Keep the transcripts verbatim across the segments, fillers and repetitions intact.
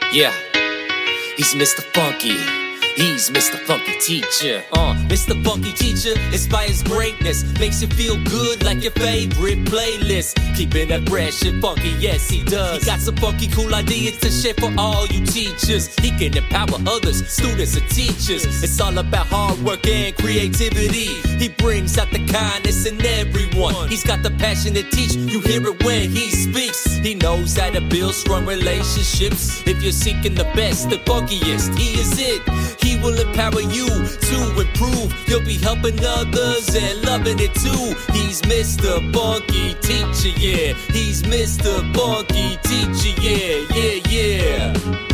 Yeah, he's Mister Funky. He's Mister Funky Teacher. Uh, Mister Funky Teacher inspires greatness, makes you feel good like your favorite playlist. Keeping that fresh and funky, yes he does. He got some funky cool ideas to share for all you teachers. He can empower others, students and teachers. It's all about hard work and creativity. He brings out the kindness in everyone. He's got the passion to teach, you hear it when he speaks. He knows how to build strong relationships. If you're seeking the best, the funkiest, he is it. He will empower you to improve. You'll be helping others and loving it too. He's Mister Funky Teacher, yeah. He's Mister Funky Teacher, yeah, yeah, yeah.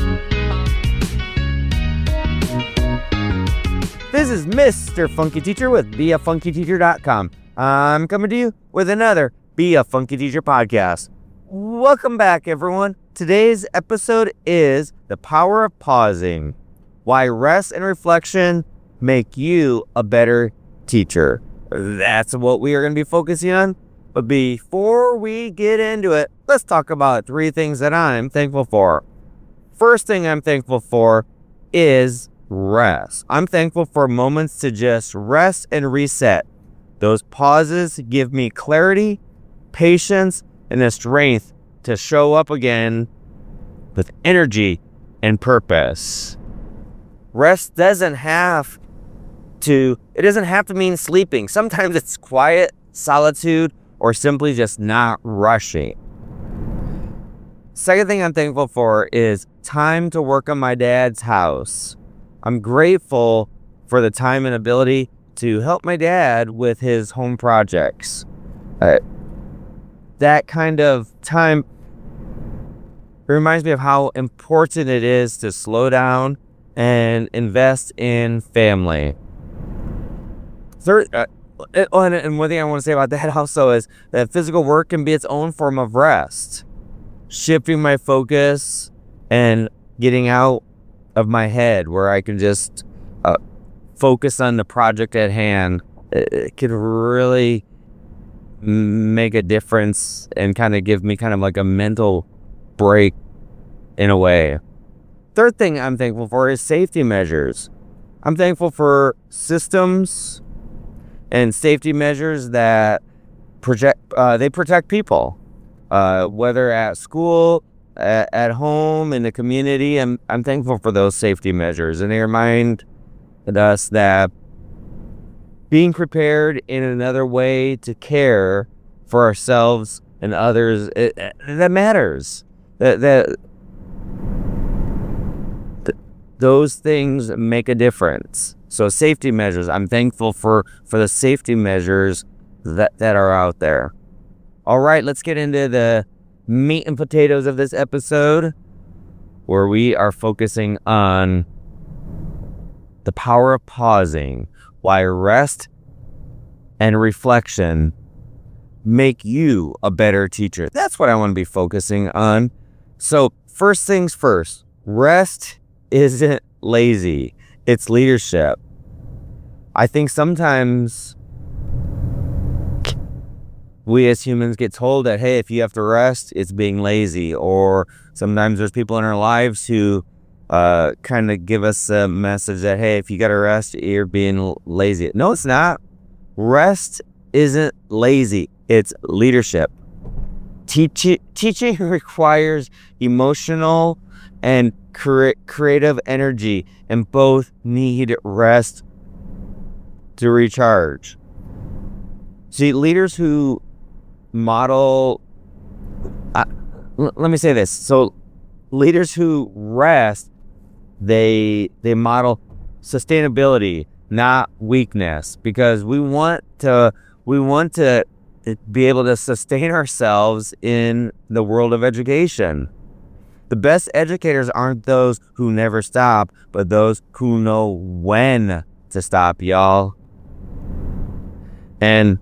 This is Mister Funky Teacher with be a funky teacher dot com. I'm coming to you with another Be a Funky Teacher podcast. Welcome back, everyone. Today's episode is The Power of Pausing. Why rest and reflection make you a better teacher. That's what we are going to be focusing on. But before we get into it, let's talk about three things that I'm thankful for. First thing I'm thankful for is rest. I'm thankful for moments to just rest and reset. Those pauses give me clarity, patience, and the strength to show up again with energy and purpose. Rest doesn't have to, it doesn't have to mean sleeping. Sometimes it's quiet, solitude, or simply just not rushing. Second thing I'm thankful for is time to work on my dad's house. I'm grateful for the time and ability to help my dad with his home projects. Uh, that kind of time reminds me of how important it is to slow down and invest in family. Third, uh, and, and one thing I want to say about that also is that physical work can be its own form of rest. Shifting my focus and getting out of my head where I can just uh, focus on the project at hand, it, it could really make a difference and kind of give me kind of like a mental break in a way. Third thing I'm thankful for is safety measures. I'm thankful for systems and safety measures that project, uh, they protect people, uh, whether at school, at, at home, in the community. I'm, I'm thankful for those safety measures, and they remind us that being prepared in another way to care for ourselves and others, it, it, that matters. That that th- those things make a difference. So safety measures, I'm thankful for, for the safety measures that, that are out there. All right, let's get into the meat and potatoes of this episode, where we are focusing on the power of pausing, why rest and reflection make you a better teacher. That's what I want to be focusing on. So first things first, rest isn't lazy, it's leadership. I think sometimes we as humans get told that, hey, if you have to rest, it's being lazy. Or sometimes there's people in our lives who uh, kind of give us a message that, hey, if you got to rest, you're being lazy. No, it's not. Rest isn't lazy, it's leadership. Teach- teaching requires emotional and cre- creative energy, and both need rest to recharge. See, leaders who model, uh, l- let me say this. So leaders who rest, they they model sustainability, not weakness, because we want to we want to be able to sustain ourselves in the world of education. The best educators aren't those who never stop, but those who know when to stop, y'all. And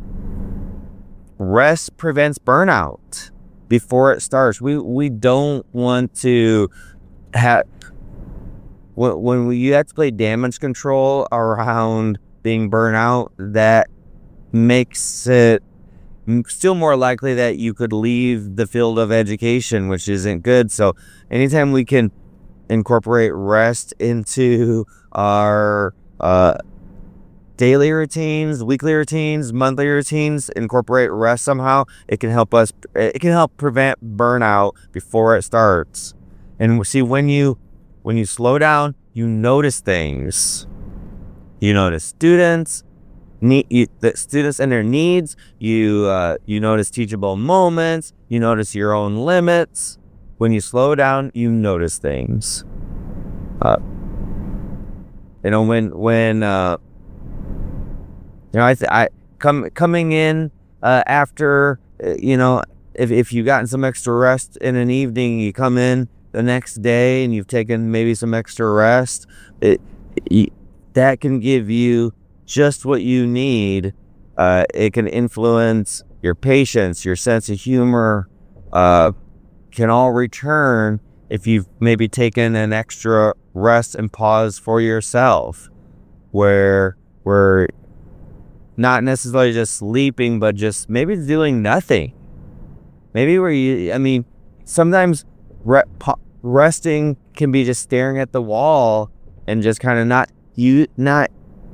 rest prevents burnout before it starts. We we don't want to have, when, when we, you have to play damage control around being burnout, that makes it still more likely that you could leave the field of education, which isn't good. So anytime we can incorporate rest into our uh, daily routines, weekly routines, monthly routines, incorporate rest somehow, it can help us, it can help prevent burnout before it starts. And see, when you, when you slow down, you notice things. You notice students, need, you, the students and their needs. You, uh, you notice teachable moments. You notice your own limits. When you slow down, you notice things. Uh, you know, when, when, uh, you know, I, th- I come coming in uh, after, uh, you know, if if you've gotten some extra rest in an evening, you come in the next day and you've taken maybe some extra rest. It, it that can give you just what you need. Uh, it can influence your patience, your sense of humor. Uh, can all return if you've maybe taken an extra rest and pause for yourself, where where not necessarily just sleeping, but just maybe doing nothing. Maybe where you, I mean, sometimes re- pa- resting can be just staring at the wall and just kind of not you not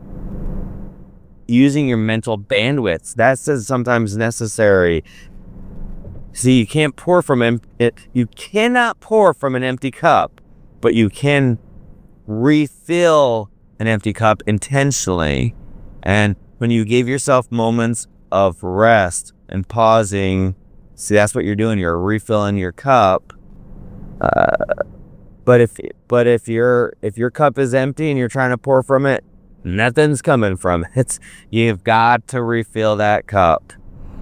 using your mental bandwidth. That's sometimes necessary. See, you can't pour from em- it. You cannot pour from an empty cup, but you can refill an empty cup intentionally. And when you give yourself moments of rest and pausing, see, that's what you're doing. You're refilling your cup. Uh, but if but if your if your cup is empty and you're trying to pour from it, nothing's coming from it. It's, you've got to refill that cup.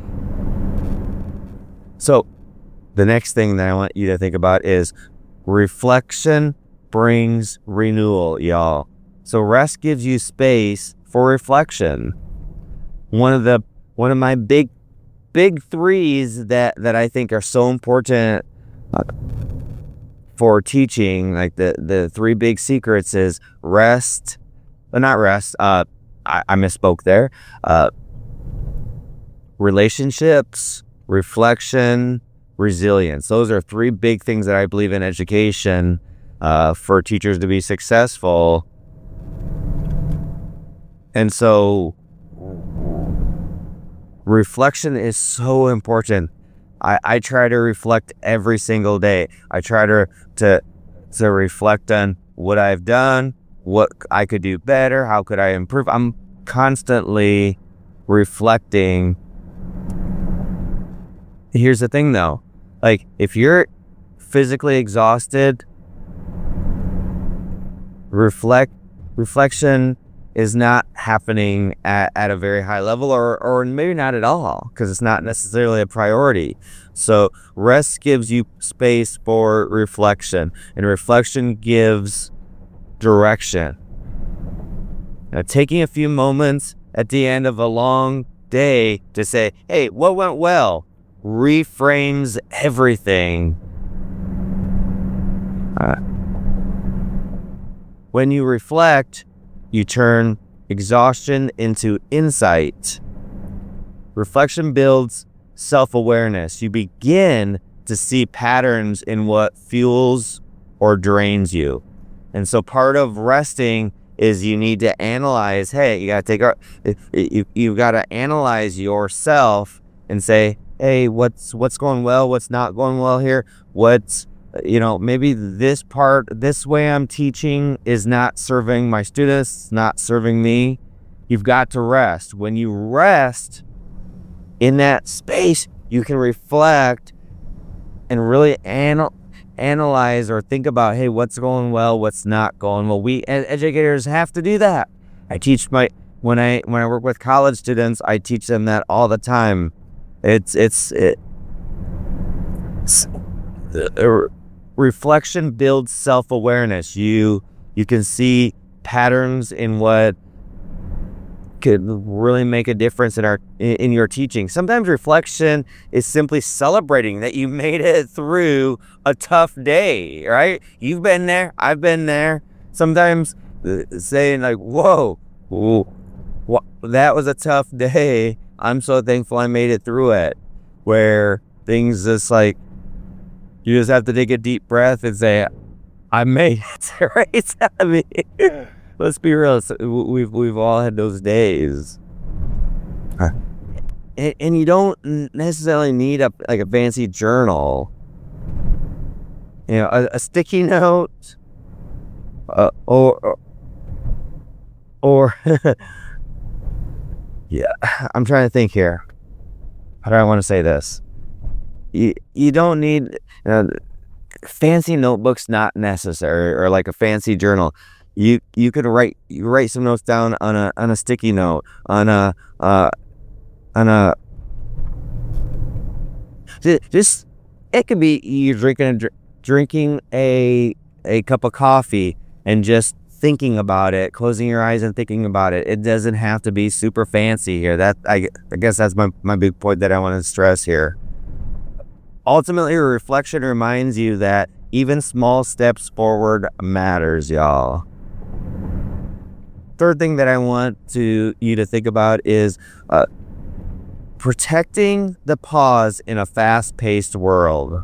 So the next thing that I want you to think about is reflection brings renewal, y'all. So rest gives you space for reflection. One of the one of my big big threes that that I think are so important uh, for teaching, like the the three big secrets, is rest, but not rest. Uh, I, I misspoke there. Uh, relationships, reflection, resilience. Those are three big things that I believe in education uh, for teachers to be successful. And so reflection is so important. I, I try to reflect every single day. I try to, to to reflect on what I've done, what I could do better, how could I improve. I'm constantly reflecting. Here's the thing though, like if you're physically exhausted, reflect reflection is not happening at, at a very high level, or, or maybe not at all, because it's not necessarily a priority. So rest gives you space for reflection, and reflection gives direction. Now, taking a few moments at the end of a long day to say, hey, what went well, reframes everything. Uh, when you reflect, you turn exhaustion into insight. Reflection builds self-awareness. You begin to see patterns in what fuels or drains you. And so part of resting is you need to analyze, hey, you got to take our, you, you've got to analyze yourself and say, hey, what's what's going well, what's not going well here, what's, you know, maybe this part, this way I'm teaching is not serving my students, not serving me. You've got to rest. When you rest in that space, you can reflect and really anal- analyze or think about, hey, what's going well, what's not going well. We as educators have to do that. I teach my, when I when I work with college students, I teach them that all the time. It's, it's, it, it's uh, reflection builds self-awareness. You you can see patterns in what could really make a difference in our in your teaching. Sometimes reflection is simply celebrating that you made it through a tough day, right? You've been there, I've been there. Sometimes saying like, whoa, whoa that was a tough day. I'm so thankful I made it through it. Where things just like, you just have to take a deep breath and say, I made it, right? I mean, let's be real. So we've we've all had those days, uh, and, and you don't necessarily need a like a fancy journal. You know, a, a sticky note, uh, or or, or yeah. I'm trying to think here. How do I want to say this? You you don't need. You know, fancy notebooks not necessary, or like a fancy journal. You you could write you write some notes down on a on a sticky note, on a uh on a just it could be you drinking a, drinking a a cup of coffee and just thinking about it, closing your eyes and thinking about it. It doesn't have to be super fancy here. That I, I guess that's my, my big point that I want to stress here. Ultimately, reflection reminds you that even small steps forward matters, y'all. Third thing that I want to you to think about is uh, protecting the pause in a fast-paced world.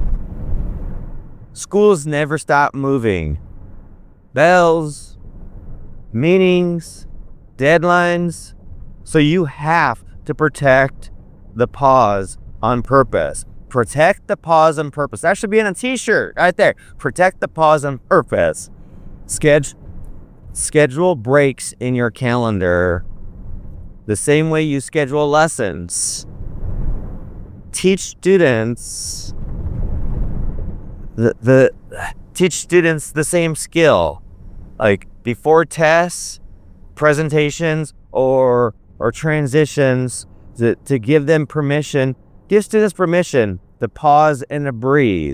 Schools never stop moving. Bells, meetings, deadlines. So you have to protect the pause on purpose. Protect the pause on purpose. That should be on a t-shirt right there. Protect the pause on purpose. Schedule, schedule breaks in your calendar the same way you schedule lessons. Teach students the, the teach students the same skill. Like before tests, presentations, or or transitions, to, to give them permission. Give students permission to pause and to breathe.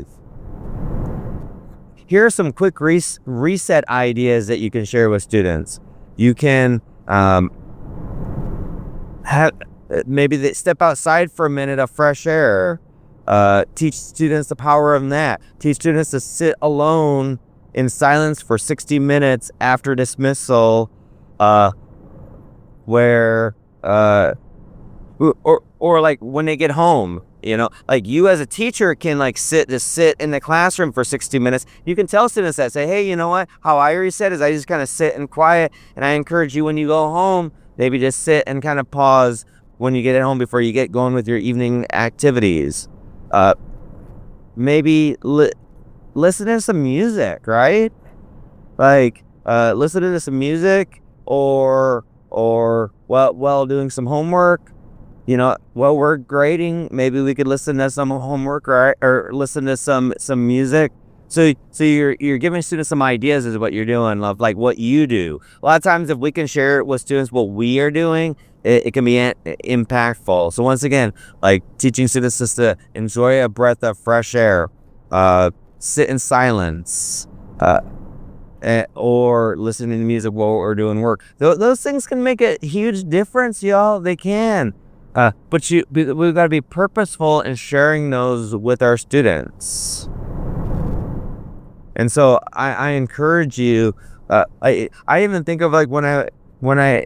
Here are some quick res- reset ideas that you can share with students. You can um, have, maybe they step outside for a minute of fresh air. Uh, teach students the power of that. Teach students to sit alone in silence for sixty minutes after dismissal, uh, where uh, or or like when they get home. You know, like you as a teacher can like sit, just sit in the classroom for sixty minutes. You can tell students that, say, hey, you know what? How I reset is I just kind of sit and quiet. And I encourage you when you go home, maybe just sit and kind of pause when you get at home before you get going with your evening activities. Uh, maybe li- listen to some music, right? Like uh, listening to some music or, or while, while doing some homework. You know, while we're grading, maybe we could listen to some homework, right? Or listen to some some music. So so you're you're giving students some ideas as what you're doing, love, like what you do. A lot of times if we can share with students what we are doing, it, it can be a- impactful. So once again, like teaching students just to enjoy a breath of fresh air, uh, sit in silence, uh, eh, or listening to music while we're doing work. Th- those things can make a huge difference, y'all. They can. Uh, but you, we've got to be purposeful in sharing those with our students. And so I, I encourage you. Uh, I I even think of like when I when I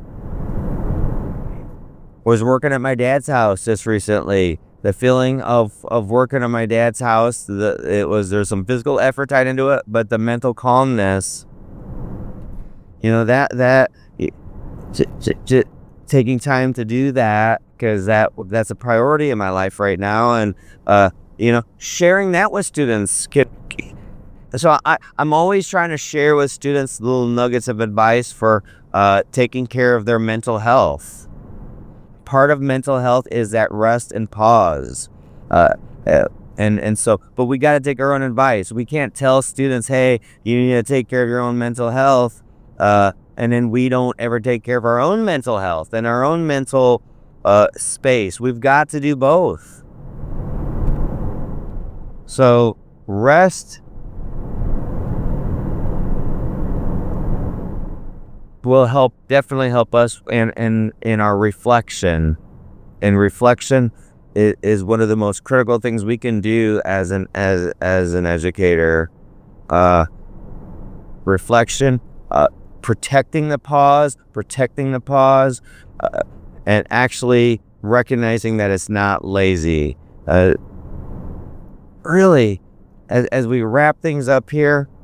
was working at my dad's house just recently. The feeling of, of working at my dad's house. The, it was there's some physical effort tied into it, but the mental calmness. You know that that. J- j- j- taking time to do that, because that that's a priority in my life right now, and uh you know sharing that with students can, so I, I'm always trying to share with students little nuggets of advice for uh taking care of their mental health. Part of mental health is that rest and pause, uh, uh and and so but we got to take our own advice. We can't tell students, hey, you need to take care of your own mental health, uh and then we don't ever take care of our own mental health and our own mental uh, space. We've got to do both. So rest will help, definitely help us in, in, in our reflection. And reflection is, is one of the most critical things we can do as an as as an educator. Uh, reflection. Uh, protecting the pause, protecting the pause, uh, and actually recognizing that it's not lazy. Uh, really, as, as we wrap things up here,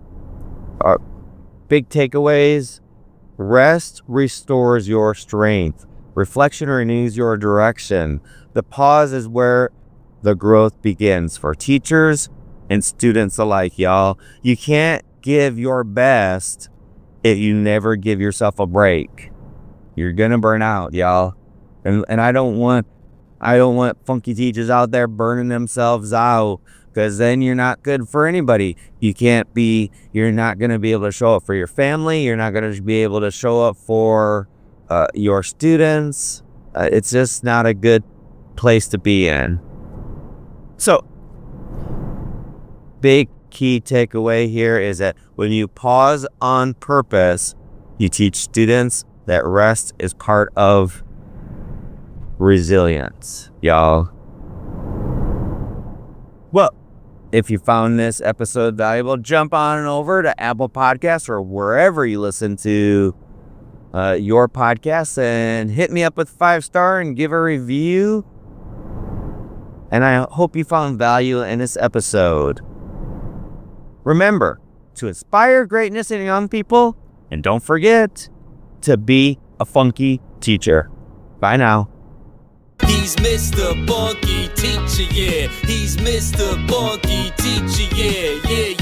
big takeaways. Rest restores your strength. Reflection renews your direction. The pause is where the growth begins for teachers and students alike, y'all. You can't give your best if you never give yourself a break. You're gonna burn out, y'all. And and I don't want I don't want funky teachers out there burning themselves out, because then you're not good for anybody. You can't be, you're not going to be able to show up for your family. You're not going to be able to show up for uh, your students. Uh, it's just not a good place to be in. So, big key takeaway here is that when you pause on purpose, you teach students that rest is part of resilience, y'all. Well, if you found this episode valuable, jump on over to Apple Podcasts or wherever you listen to uh, your podcasts and hit me up with five star and give a review. And I hope you found value in this episode. Remember to inspire greatness in young people, and don't forget to be a funky teacher. Bye now. He's Mister Funky Teacher, yeah. He's Mister Funky Teacher, yeah, yeah,